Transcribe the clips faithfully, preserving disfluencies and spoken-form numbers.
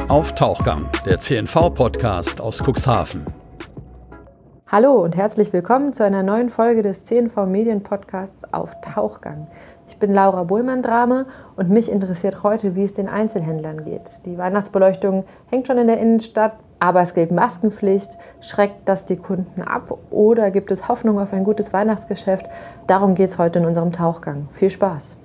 Auf Tauchgang, der C N V-Podcast aus Cuxhaven. Hallo und herzlich willkommen zu einer neuen Folge des C N V-Medien-Podcasts Auf Tauchgang. Ich bin Laura Bohlmann-Drame und mich interessiert heute, wie es den Einzelhändlern geht. Die Weihnachtsbeleuchtung hängt schon in der Innenstadt, aber es gilt Maskenpflicht. Schreckt das die Kunden ab oder gibt es Hoffnung auf ein gutes Weihnachtsgeschäft? Darum geht es heute in unserem Tauchgang. Viel Spaß!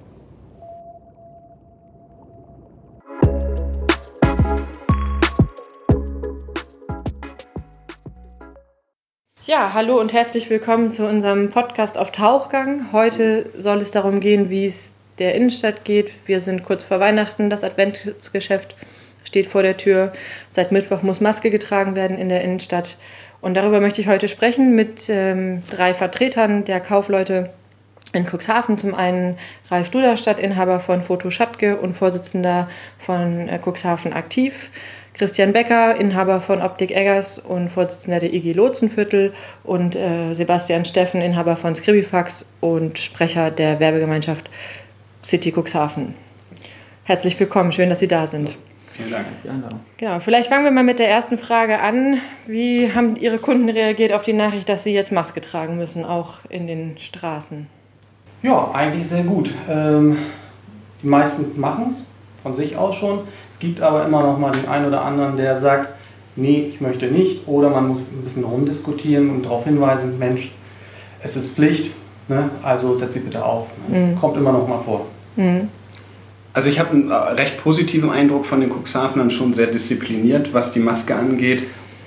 Ja, hallo und herzlich willkommen zu unserem Podcast auf Tauchgang. Heute soll es darum gehen, wie es der Innenstadt geht. Wir sind kurz vor Weihnachten, das Adventsgeschäft steht vor der Tür. Seit Mittwoch muss Maske getragen werden in der Innenstadt. Und darüber möchte ich heute sprechen mit ähm, drei Vertretern der Kaufleute in Cuxhaven. Zum einen Ralf Duderstadt, Inhaber von Foto Schattke und Vorsitzender von äh, Cuxhaven Aktiv. Christian Becker, Inhaber von Optik Eggers und Vorsitzender der I G Lotsenviertel und äh, Sebastian Steffen, Inhaber von Scribifax und Sprecher der Werbegemeinschaft City Cuxhaven. Herzlich willkommen, schön, dass Sie da sind. Vielen Dank. Genau, vielleicht fangen wir mal mit der ersten Frage an. Wie haben Ihre Kunden reagiert auf die Nachricht, dass sie jetzt Maske tragen müssen, auch in den Straßen? Ja, eigentlich sehr gut. Ähm, die meisten machen es von sich aus schon. Es gibt aber immer noch mal den einen oder anderen, der sagt, nee, ich möchte nicht. Oder man muss ein bisschen rumdiskutieren und darauf hinweisen, Mensch, es ist Pflicht, ne? Also setz sie bitte auf. Ne? Mhm. Kommt immer noch mal vor. Mhm. Also ich habe einen recht positiven Eindruck von den Cuxhavenern, schon sehr diszipliniert, was die Maske angeht.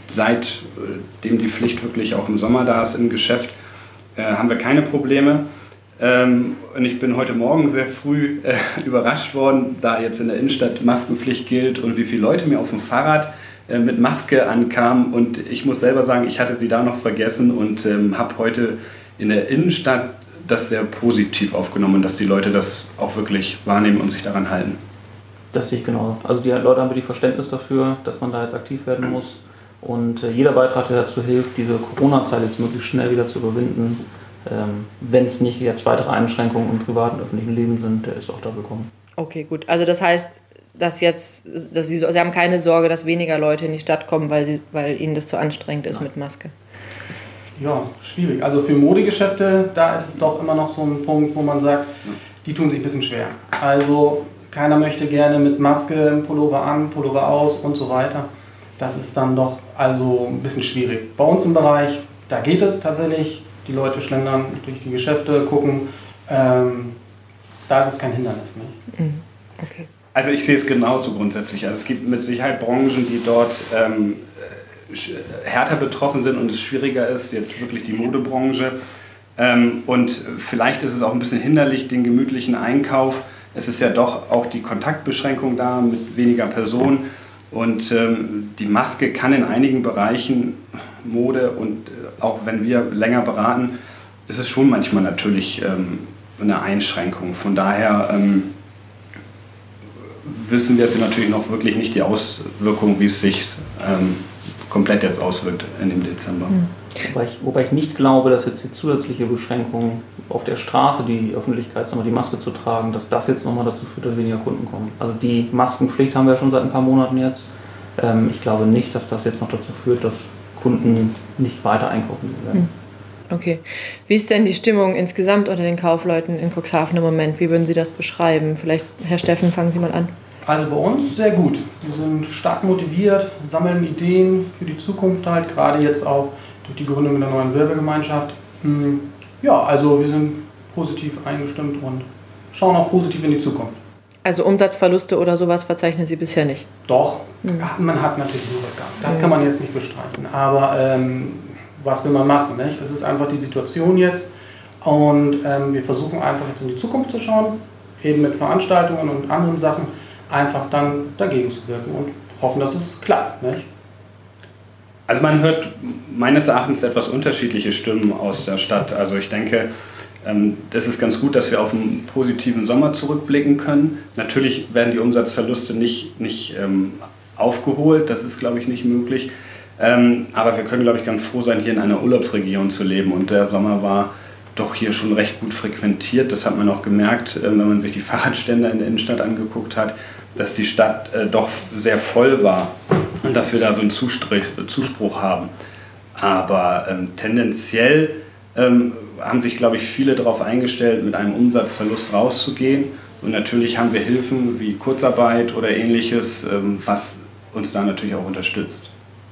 Seitdem die Pflicht wirklich auch im Sommer da ist im Geschäft, äh, haben wir keine Probleme. Ähm, und ich bin heute Morgen sehr früh äh, überrascht worden, da jetzt in der Innenstadt Maskenpflicht gilt und wie viele Leute mir auf dem Fahrrad äh, mit Maske ankamen. Und ich muss selber sagen, ich hatte sie da noch vergessen und ähm, habe heute in der Innenstadt das sehr positiv aufgenommen, dass die Leute das auch wirklich wahrnehmen und sich daran halten. Das sehe ich genauso. Also die Leute haben wirklich Verständnis dafür, dass man da jetzt aktiv werden muss. Und äh, jeder Beitrag, der dazu hilft, diese Corona-Zeit jetzt möglichst schnell wieder zu überwinden, ähm, wenn es nicht jetzt weitere Einschränkungen im privaten und öffentlichen Leben sind, der ist auch da willkommen. Okay, gut. Also das heißt, dass jetzt, dass Sie, Sie haben keine Sorge, dass weniger Leute in die Stadt kommen, weil, sie, weil Ihnen das zu anstrengend ist. Nein. Mit Maske. Ja, schwierig. Also für Modegeschäfte, da ist es doch immer noch so ein Punkt, wo man sagt, die tun sich ein bisschen schwer. Also keiner möchte gerne mit Maske, Pullover an, Pullover aus und so weiter. Das ist dann doch also ein bisschen schwierig. Bei uns im Bereich, da geht es tatsächlich. Die Leute schlendern durch die Geschäfte, gucken. Ähm, da ist es kein Hindernis. Nicht? Okay. Also ich sehe es genauso grundsätzlich. Also es gibt mit Sicherheit Branchen, die dort ähm, härter betroffen sind und es schwieriger ist, jetzt wirklich die Modebranche. Ähm, und vielleicht ist es auch ein bisschen hinderlich, den gemütlichen Einkauf. Es ist ja doch auch die Kontaktbeschränkung da mit weniger Personen. Und ähm, die Maske kann in einigen Bereichen Mode und äh, auch wenn wir länger beraten, ist es schon manchmal natürlich ähm, eine Einschränkung. Von daher ähm, wissen wir jetzt natürlich noch wirklich nicht die Auswirkungen, wie es sich ähm, komplett jetzt auswirkt in dem Dezember. Mhm. Wobei ich, wobei ich nicht glaube, dass jetzt die zusätzliche Beschränkung auf der Straße, die Öffentlichkeit, die Maske zu tragen, dass das jetzt nochmal dazu führt, dass weniger Kunden kommen. Also die Maskenpflicht haben wir ja schon seit ein paar Monaten jetzt. Ähm, ich glaube nicht, dass das jetzt noch dazu führt, dass Kunden nicht weiter einkaufen werden. Okay. Wie ist denn die Stimmung insgesamt unter den Kaufleuten in Cuxhaven im Moment? Wie würden Sie das beschreiben? Vielleicht, Herr Steffen, fangen Sie mal an. Also bei uns sehr gut. Wir sind stark motiviert, sammeln Ideen für die Zukunft halt, gerade jetzt auch durch die Gründung der neuen Werbegemeinschaft. Ja, also wir sind positiv eingestimmt und schauen auch positiv in die Zukunft. Also Umsatzverluste oder sowas verzeichnen Sie bisher nicht? Doch, mhm. man hat natürlich einen Rückgang. Das mhm. kann man jetzt nicht bestreiten. Aber ähm, was will man machen? Nicht? Das ist einfach die Situation jetzt. Und ähm, wir versuchen einfach jetzt in die Zukunft zu schauen, eben mit Veranstaltungen und anderen Sachen, einfach dann dagegen zu wirken und hoffen, dass es klappt. Nicht? Also man hört meines Erachtens etwas unterschiedliche Stimmen aus der Stadt. Also ich denke, das ist ganz gut, dass wir auf einen positiven Sommer zurückblicken können. Natürlich werden die Umsatzverluste nicht, nicht ähm, aufgeholt, das ist, glaube ich, nicht möglich. Ähm, aber wir können, glaube ich, ganz froh sein, hier in einer Urlaubsregion zu leben. Und der Sommer war doch hier schon recht gut frequentiert. Das hat man auch gemerkt, wenn man sich die Fahrradstände in der Innenstadt angeguckt hat, dass die Stadt doch sehr voll war und dass wir da so einen Zuspruch haben. Aber ähm, tendenziell ähm, haben sich, glaube ich, viele darauf eingestellt, mit einem Umsatzverlust rauszugehen. Und natürlich haben wir Hilfen wie Kurzarbeit oder Ähnliches, ähm, was uns da natürlich auch unterstützt.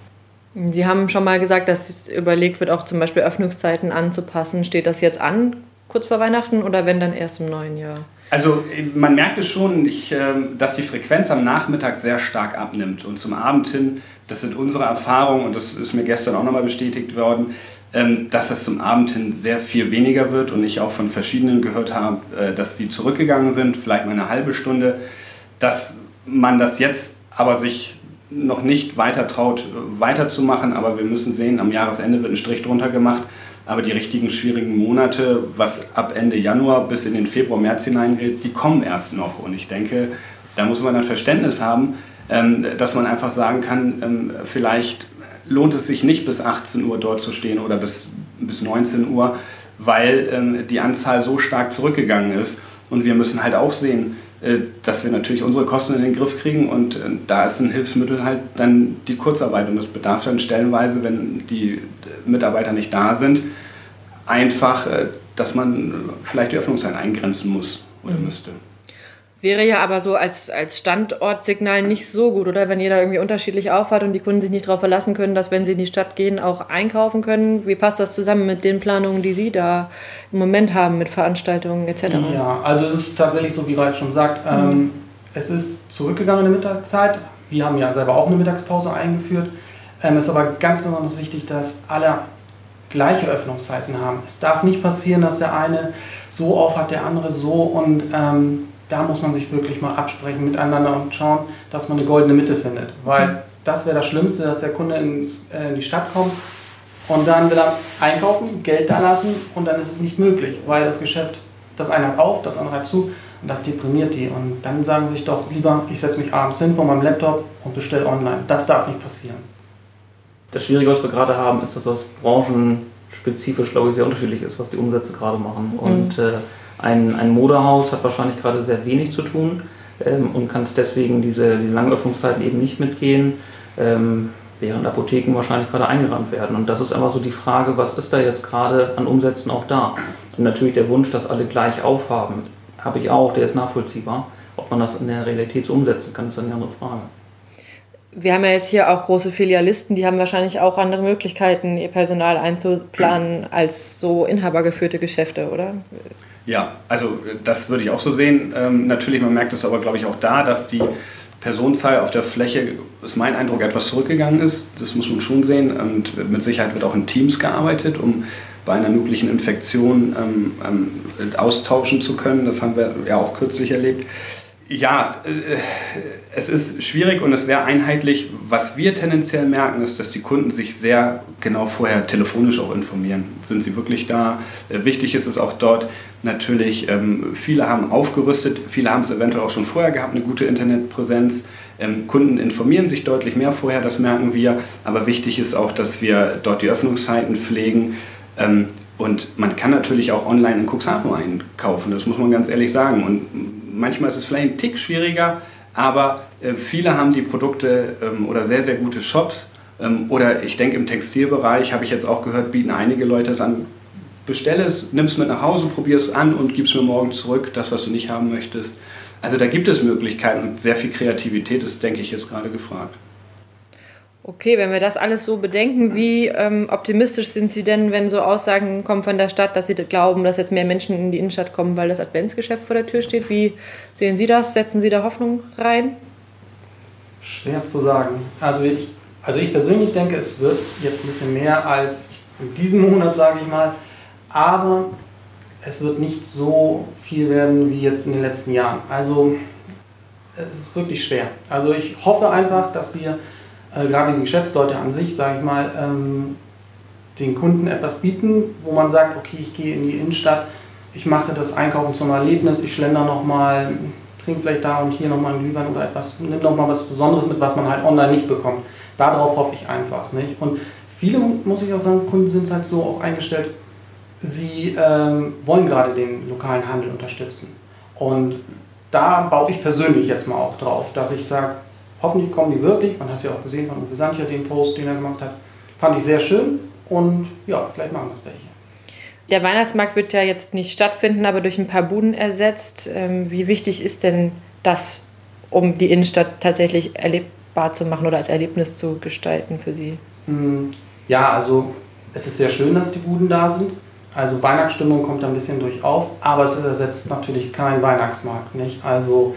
Sie haben schon mal gesagt, dass überlegt wird, auch zum Beispiel Öffnungszeiten anzupassen. Steht das jetzt an, kurz vor Weihnachten, oder wenn dann erst im neuen Jahr? Also man merkt es schon, ich, dass die Frequenz am Nachmittag sehr stark abnimmt. Und zum Abend hin, das sind unsere Erfahrungen, und das ist mir gestern auch nochmal bestätigt worden, dass das zum Abend hin sehr viel weniger wird. Und ich auch von verschiedenen gehört habe, dass sie zurückgegangen sind, vielleicht mal eine halbe Stunde. Dass man das jetzt aber sich noch nicht weiter traut, weiterzumachen, aber wir müssen sehen, am Jahresende wird ein Strich drunter gemacht, aber die richtigen schwierigen Monate, was ab Ende Januar bis in den Februar, März hineingeht, die kommen erst noch, und ich denke, da muss man dann Verständnis haben, dass man einfach sagen kann, vielleicht lohnt es sich nicht bis achtzehn Uhr dort zu stehen oder bis, bis neunzehn Uhr, weil die Anzahl so stark zurückgegangen ist, und wir müssen halt auch sehen, dass wir natürlich unsere Kosten in den Griff kriegen, und da ist ein Hilfsmittel halt dann die Kurzarbeit, und das bedarf dann stellenweise, wenn die Mitarbeiter nicht da sind, einfach, dass man vielleicht die Öffnungszeit eingrenzen muss oder mhm. müsste. Wäre ja aber so als, als Standortsignal nicht so gut, oder? Wenn jeder irgendwie unterschiedlich auffährt und die Kunden sich nicht darauf verlassen können, dass, wenn sie in die Stadt gehen, auch einkaufen können. Wie passt das zusammen mit den Planungen, die Sie da im Moment haben mit Veranstaltungen et cetera? Ja, also es ist tatsächlich so, wie Ralf schon sagt, mhm. ähm, es ist zurückgegangen in der Mittagszeit. Wir haben ja selber auch eine Mittagspause eingeführt. Ähm, es ist aber ganz besonders wichtig, dass alle gleiche Öffnungszeiten haben. Es darf nicht passieren, dass der eine so auf hat, der andere so, und ähm, da muss man sich wirklich mal absprechen miteinander und schauen, dass man eine goldene Mitte findet. Weil das wäre das Schlimmste, dass der Kunde in, äh, in die Stadt kommt und dann will er einkaufen, Geld da lassen, und dann ist es nicht möglich, weil das Geschäft, das eine hat auf, das andere hat zu, und das deprimiert die. Und dann sagen sie sich doch lieber, ich setze mich abends hin vor meinem Laptop und bestelle online. Das darf nicht passieren. Das Schwierige, was wir gerade haben, ist, dass das branchenspezifisch, glaube ich, sehr unterschiedlich ist, was die Umsätze gerade machen. Und mhm. äh, Ein, ein Modehaus hat wahrscheinlich gerade sehr wenig zu tun ähm, und kann es deswegen diese, diese langen Öffnungszeiten eben nicht mitgehen, ähm, während Apotheken wahrscheinlich gerade eingerannt werden. Und das ist einfach so die Frage, was ist da jetzt gerade an Umsätzen auch da? Und natürlich der Wunsch, dass alle gleich aufhaben, habe ich auch, der ist nachvollziehbar. Ob man das in der Realität so umsetzen kann, ist dann eine andere Frage. Wir haben ja jetzt hier auch große Filialisten, die haben wahrscheinlich auch andere Möglichkeiten, ihr Personal einzuplanen als so inhabergeführte Geschäfte, oder? Ja, also das würde ich auch so sehen. Ähm, natürlich, man merkt es aber, glaube ich, auch da, dass die Personenzahl auf der Fläche, ist mein Eindruck, etwas zurückgegangen ist. Das muss man schon sehen. Und mit Sicherheit wird auch in Teams gearbeitet, um bei einer möglichen Infektion ähm, ähm, austauschen zu können. Das haben wir ja auch kürzlich erlebt. Ja, äh, es ist schwierig, und es wäre einheitlich. Was wir tendenziell merken, ist, dass die Kunden sich sehr genau vorher telefonisch auch informieren. Sind sie wirklich da? Äh, wichtig ist es auch dort natürlich, ähm, viele haben aufgerüstet, viele haben es eventuell auch schon vorher gehabt, eine gute Internetpräsenz. Ähm, Kunden informieren sich deutlich mehr vorher, das merken wir. Aber wichtig ist auch, dass wir dort die Öffnungszeiten pflegen. Ähm, und man kann natürlich auch online in Cuxhaven einkaufen, das muss man ganz ehrlich sagen. Und manchmal ist es vielleicht ein Tick schwieriger, aber äh, viele haben die Produkte ähm, oder sehr, sehr gute Shops. Ähm, oder ich denke, im Textilbereich, habe ich jetzt auch gehört, bieten einige Leute es an. Bestell es, nimm es mit nach Hause, probier es an und gib es mir morgen zurück, das, was du nicht haben möchtest. Also da gibt es Möglichkeiten, und sehr viel Kreativität ist, denke ich, jetzt gerade gefragt. Okay, wenn wir das alles so bedenken, wie ähm, optimistisch sind Sie denn, wenn so Aussagen kommen von der Stadt, dass Sie glauben, dass jetzt mehr Menschen in die Innenstadt kommen, weil das Adventsgeschäft vor der Tür steht? Wie sehen Sie das? Setzen Sie da Hoffnung rein? Schwer zu sagen. Also ich, also ich persönlich denke, es wird jetzt ein bisschen mehr als in diesem Monat, sage ich mal. Aber es wird nicht so viel werden wie jetzt in den letzten Jahren. Also es ist wirklich schwer. Also ich hoffe einfach, dass wir äh, gerade die Geschäftsleute an sich, sage ich mal, ähm, den Kunden etwas bieten, wo man sagt, okay, ich gehe in die Innenstadt, ich mache das Einkaufen zum Erlebnis, ich schlender nochmal, trinke vielleicht da und hier nochmal einen Glühwein oder etwas, nimm nochmal was Besonderes mit, was man halt online nicht bekommt. Darauf hoffe ich einfach. Nicht? Und viele, muss ich auch sagen, Kunden sind halt so auch eingestellt, sie ähm, wollen gerade den lokalen Handel unterstützen. Und da baue ich persönlich jetzt mal auch drauf, dass ich sage, hoffentlich kommen die wirklich. Man hat es ja auch gesehen von Uwe Sancher, den Post, den er gemacht hat. Fand ich sehr schön und ja, vielleicht machen das welche. Der Weihnachtsmarkt wird ja jetzt nicht stattfinden, aber durch ein paar Buden ersetzt. Ähm, wie wichtig ist denn das, um die Innenstadt tatsächlich erlebbar zu machen oder als Erlebnis zu gestalten für Sie? Ja, also es ist sehr schön, dass die Buden da sind. Also Weihnachtsstimmung kommt ein bisschen durch auf, aber es ersetzt natürlich keinen Weihnachtsmarkt, nicht? Also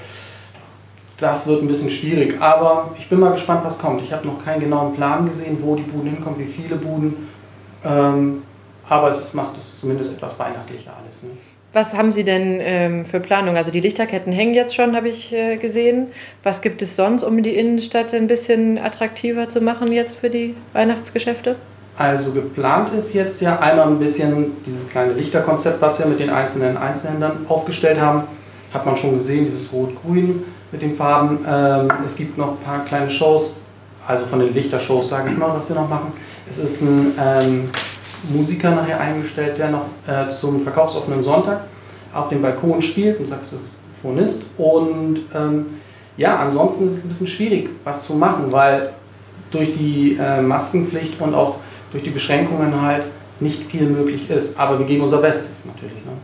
das wird ein bisschen schwierig, aber ich bin mal gespannt, was kommt. Ich habe noch keinen genauen Plan gesehen, wo die Buden hinkommen, wie viele Buden. Ähm, aber es macht es zumindest etwas weihnachtlicher alles. Ne? Was haben Sie denn ähm, für Planung? Also die Lichterketten hängen jetzt schon, habe ich äh, gesehen. Was gibt es sonst, um die Innenstadt ein bisschen attraktiver zu machen jetzt für die Weihnachtsgeschäfte? Also geplant ist jetzt ja einmal ein bisschen dieses kleine Lichterkonzept, was wir mit den einzelnen Einzelhändlern aufgestellt haben. Hat man schon gesehen, dieses Rot-Grün mit den Farben. Ähm, es gibt noch ein paar kleine Shows, also von den Lichtershows sage ich mal, was wir noch machen. Es ist ein ähm, Musiker nachher eingestellt, der noch äh, zum verkaufsoffenen Sonntag auf dem Balkon spielt, ein Saxophonist. Und ähm, ja, ansonsten ist es ein bisschen schwierig, was zu machen, weil durch die äh, Maskenpflicht und auch durch die Beschränkungen halt nicht viel möglich ist. Aber wir geben unser Bestes natürlich. Ne?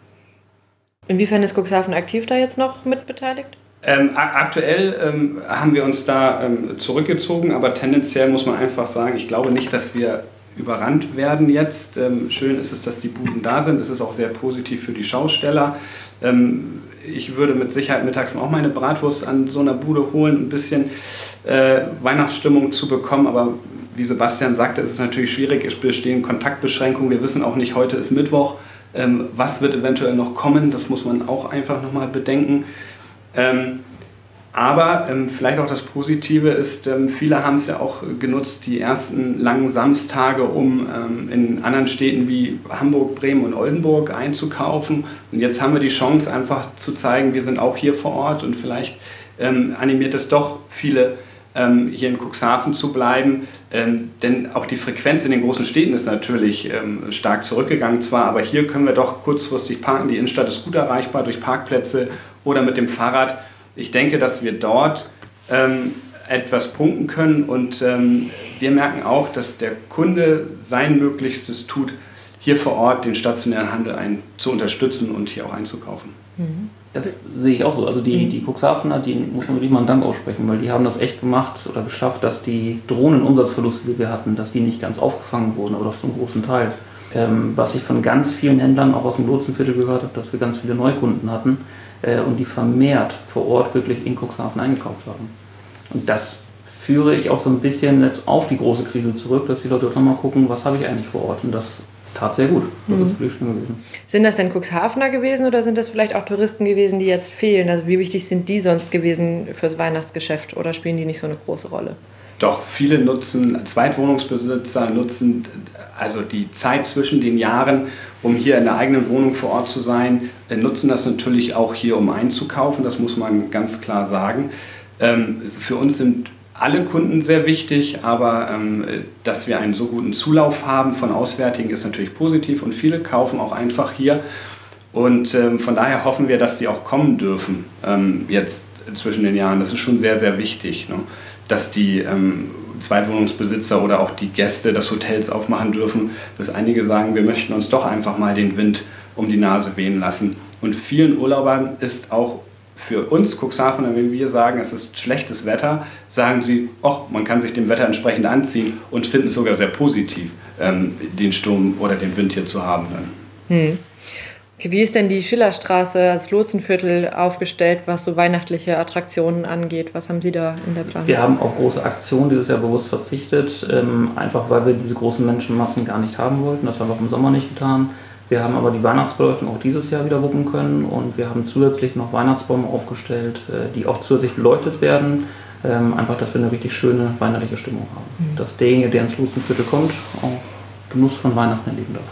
Inwiefern ist Cuxhaven aktiv da jetzt noch mit beteiligt? Ähm, aktuell ähm, haben wir uns da ähm, zurückgezogen, aber tendenziell muss man einfach sagen, ich glaube nicht, dass wir überrannt werden jetzt. Ähm, schön ist es, dass die Buden da sind. Es ist auch sehr positiv für die Schausteller. Ähm, ich würde mit Sicherheit mittags auch meine Bratwurst an so einer Bude holen, ein bisschen äh, Weihnachtsstimmung zu bekommen, aber wie Sebastian sagte, ist es natürlich schwierig, es bestehen Kontaktbeschränkungen. Wir wissen auch nicht, heute ist Mittwoch, ähm, was wird eventuell noch kommen, das muss man auch einfach nochmal bedenken. Ähm, aber ähm, vielleicht auch das Positive ist, ähm, viele haben es ja auch genutzt, die ersten langen Samstage, um ähm, in anderen Städten wie Hamburg, Bremen und Oldenburg einzukaufen. Und jetzt haben wir die Chance, einfach zu zeigen, wir sind auch hier vor Ort und vielleicht ähm, animiert es doch viele, ähm, hier in Cuxhaven zu bleiben. Ähm, denn auch die Frequenz in den großen Städten ist natürlich ähm, stark zurückgegangen zwar, aber hier können wir doch kurzfristig parken. Die Innenstadt ist gut erreichbar durch Parkplätze oder mit dem Fahrrad. Ich denke, dass wir dort ähm, etwas punkten können und ähm, wir merken auch, dass der Kunde sein Möglichstes tut, hier vor Ort den stationären Handel ein, zu unterstützen und hier auch einzukaufen. Das sehe ich auch so. Also die, die Cuxhavener, die muss man wirklich mal einen Dank aussprechen, weil die haben das echt gemacht oder geschafft, dass die Drohnenumsatzverluste, die wir hatten, dass die nicht ganz aufgefangen wurden, aber doch zum großen Teil. Ähm, was ich von ganz vielen Händlern auch aus dem Lotsenviertel gehört habe, dass wir ganz viele Neukunden hatten äh, und die vermehrt vor Ort wirklich in Cuxhaven eingekauft haben. Und das führe ich auch so ein bisschen jetzt auf die große Krise zurück, dass die Leute dort mal gucken, was habe ich eigentlich vor Ort. Und das tat sehr gut. Das Mhm. ist wirklich schön gewesen. Sind das denn Cuxhavener gewesen oder sind das vielleicht auch Touristen gewesen, die jetzt fehlen? Also wie wichtig sind die sonst gewesen fürs Weihnachtsgeschäft oder spielen die nicht so eine große Rolle? Doch, viele nutzen, Zweitwohnungsbesitzer nutzen also die Zeit zwischen den Jahren, um hier in der eigenen Wohnung vor Ort zu sein, nutzen das natürlich auch hier, um einzukaufen, das muss man ganz klar sagen. Ähm, für uns sind alle Kunden sehr wichtig, aber ähm, dass wir einen so guten Zulauf haben von Auswärtigen ist natürlich positiv und viele kaufen auch einfach hier und ähm, von daher hoffen wir, dass sie auch kommen dürfen ähm, jetzt zwischen den Jahren. Das ist schon sehr, sehr wichtig, ne? Dass die ähm, Zweitwohnungsbesitzer oder auch die Gäste des Hotels aufmachen dürfen, dass einige sagen, wir möchten uns doch einfach mal den Wind um die Nase wehen lassen. Und vielen Urlaubern ist auch für uns Cuxhavener, wenn wir sagen, es ist schlechtes Wetter, sagen sie, oh, man kann sich dem Wetter entsprechend anziehen und finden es sogar sehr positiv, ähm, den Sturm oder den Wind hier zu haben. Dann. Hm. Okay, wie ist denn die Schillerstraße, das Lotsenviertel aufgestellt, was so weihnachtliche Attraktionen angeht? Was haben Sie da in der Planung? Wir haben auf große Aktionen dieses Jahr bewusst verzichtet, ähm, einfach weil wir diese großen Menschenmassen gar nicht haben wollten. Das haben wir auch im Sommer nicht getan. Wir haben aber die Weihnachtsbeleuchtung auch dieses Jahr wieder wuppen können und wir haben zusätzlich noch Weihnachtsbäume aufgestellt, äh, die auch zusätzlich beleuchtet werden. Ähm, einfach, dass wir eine richtig schöne weihnachtliche Stimmung haben. Mhm. Dass derjenige, der ins Lotsenviertel kommt, auch Genuss von Weihnachten erleben darf.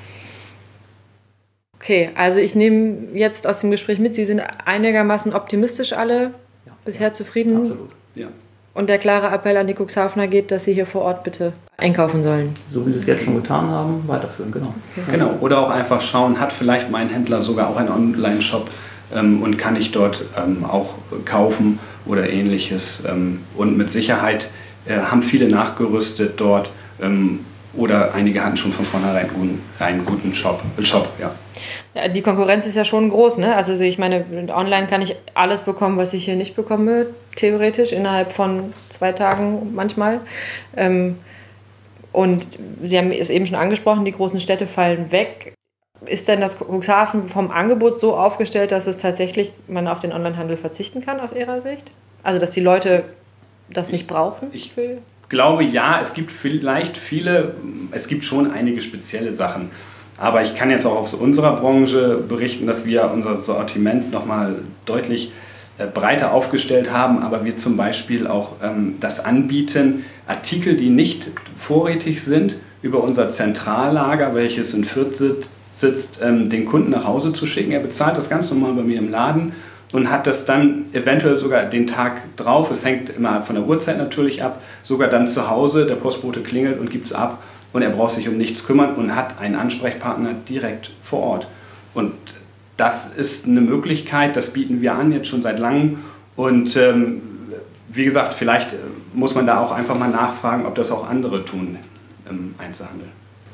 Okay, also ich nehme jetzt aus dem Gespräch mit, Sie sind einigermaßen optimistisch alle, ja, bisher ja, zufrieden. Absolut. Ja. und der klare Appell an die Cuxhavener geht, dass sie hier vor Ort bitte einkaufen sollen. So wie sie es jetzt schon getan haben, weiterführen, genau. Genau, oder auch einfach schauen, hat vielleicht mein Händler sogar auch einen Online-Shop ähm, und kann ich dort ähm, auch kaufen oder ähnliches. Ähm, und mit Sicherheit äh, haben viele nachgerüstet dort ähm, oder einige hatten schon von vornherein einen guten, einen guten Shop. Shop ja. Ja, die Konkurrenz ist ja schon groß, ne? Also ich meine, online kann ich alles bekommen, was ich hier nicht bekomme, theoretisch, innerhalb von zwei Tagen manchmal. Ähm, und Sie haben es eben schon angesprochen, die großen Städte fallen weg. Ist denn das Cuxhaven vom Angebot so aufgestellt, dass es tatsächlich man auf den Onlinehandel verzichten kann aus Ihrer Sicht? Also dass die Leute das nicht brauchen? Ich glaube ja, es gibt vielleicht viele, es gibt schon einige spezielle Sachen. Aber ich kann jetzt auch aus unserer Branche berichten, dass wir unser Sortiment nochmal deutlich äh, breiter aufgestellt haben, aber wir zum Beispiel auch ähm, das anbieten, Artikel, die nicht vorrätig sind, über unser Zentrallager, welches in Fürth sitzt, sitzt ähm, den Kunden nach Hause zu schicken. Er bezahlt das ganz normal bei mir im Laden und hat das dann eventuell sogar den Tag drauf, es hängt immer von der Uhrzeit natürlich ab, sogar dann zu Hause, der Postbote klingelt und gibt es ab. Und er braucht sich um nichts kümmern und hat einen Ansprechpartner direkt vor Ort. Und das ist eine Möglichkeit, das bieten wir an, jetzt schon seit langem. Und ähm, wie gesagt, vielleicht muss man da auch einfach mal nachfragen, ob das auch andere tun im Einzelhandel.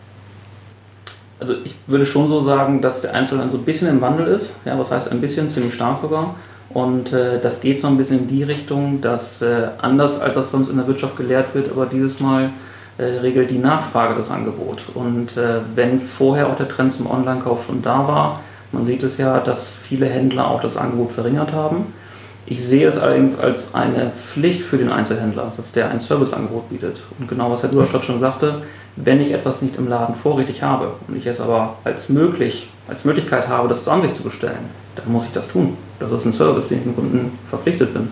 Also ich würde schon so sagen, dass der Einzelhandel so ein bisschen im Wandel ist. Ja, was heißt ein bisschen? Ziemlich stark sogar. Und äh, das geht so ein bisschen in die Richtung, dass äh, anders als das sonst in der Wirtschaft gelehrt wird, aber dieses Mal Äh, regelt die Nachfrage das Angebot. Und äh, wenn vorher auch der Trend zum Online-Kauf schon da war, man sieht es ja, dass viele Händler auch das Angebot verringert haben. Ich sehe es allerdings als eine Pflicht für den Einzelhändler, dass der ein Serviceangebot bietet. Und genau was Herr Duderstadt schon sagte, wenn ich etwas nicht im Laden vorrätig habe und ich es aber als, möglich, als Möglichkeit habe, das an sich zu bestellen, dann muss ich das tun. Das ist ein Service, den ich dem Kunden verpflichtet bin.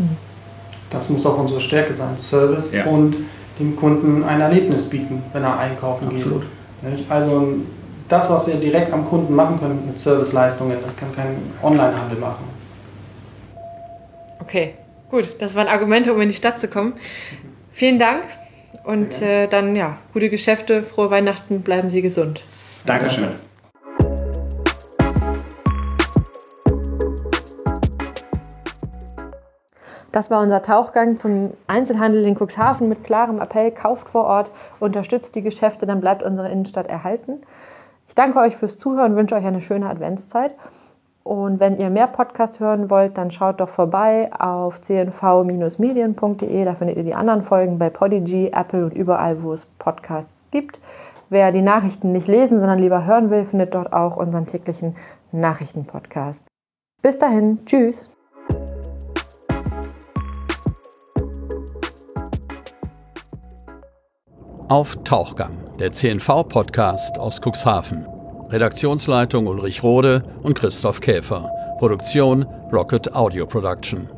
Das muss auch unsere Stärke sein, Service ja. und dem Kunden ein Erlebnis bieten, wenn er einkaufen Absolut. geht. Also das, was wir direkt am Kunden machen können mit Serviceleistungen, das kann kein Onlinehandel machen. Okay, gut. Das waren Argumente, um in die Stadt zu kommen. Vielen Dank und äh, dann ja, gute Geschäfte, frohe Weihnachten, bleiben Sie gesund. Dankeschön. Das war unser Tauchgang zum Einzelhandel in Cuxhaven mit klarem Appell, kauft vor Ort, unterstützt die Geschäfte, dann bleibt unsere Innenstadt erhalten. Ich danke euch fürs Zuhören und wünsche euch eine schöne Adventszeit. Und wenn ihr mehr Podcast hören wollt, dann schaut doch vorbei auf c n v Bindestrich medien punkt d e. Da findet ihr die anderen Folgen bei Podigy, Apple und überall, wo es Podcasts gibt. Wer die Nachrichten nicht lesen, sondern lieber hören will, findet dort auch unseren täglichen Nachrichtenpodcast. Bis dahin, tschüss! Auf Tauchgang, der C N V-Podcast aus Cuxhaven. Redaktionsleitung Ulrich Rode und Christoph Käfer. Produktion Rocket Audio Production.